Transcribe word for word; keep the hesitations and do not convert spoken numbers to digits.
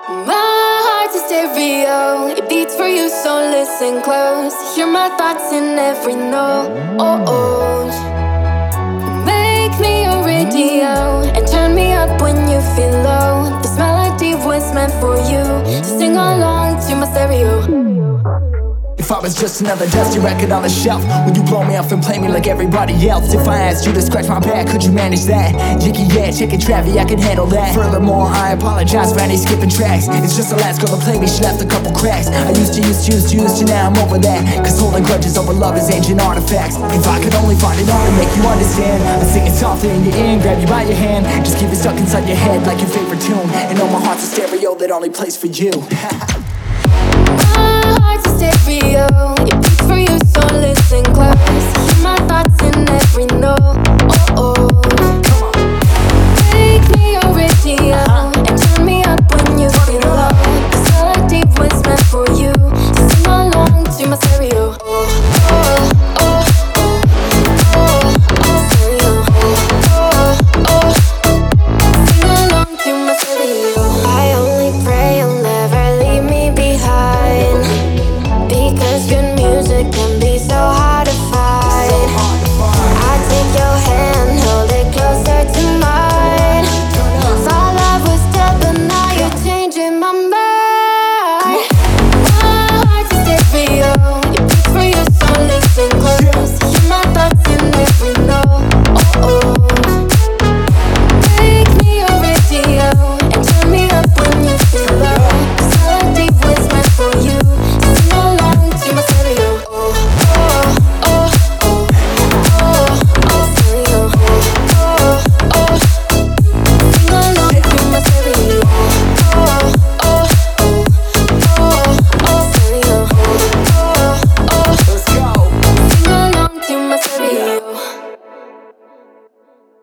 My heart's a stereo, it beats for you, so listen close. Hear my thoughts in every note. Oh, oh. Make me a radio and turn me up when you feel low. This melody was meant for you, so sing along to my stereo. If I was just another dusty record on the shelf, would you blow me off and play me like everybody else? If I asked you to scratch my back, could you manage that? Jiggy, yeah, chicken Travie, I can handle that. Furthermore, I apologize for any skipping tracks. It's just the last girl that played me, she left a couple cracks. I used to, used to, used to, used to, now I'm over that. Cause holding grudges over love is ancient artifacts. If I could only find it hard to make you understand, I'd sing it softly in your ear and grab you by your hand. Just keep it stuck inside your head like your favorite tune. And know my heart's a stereo that only plays for you. My heart's a stereo, it beats for you, so listen close. Hear my thoughts in every note.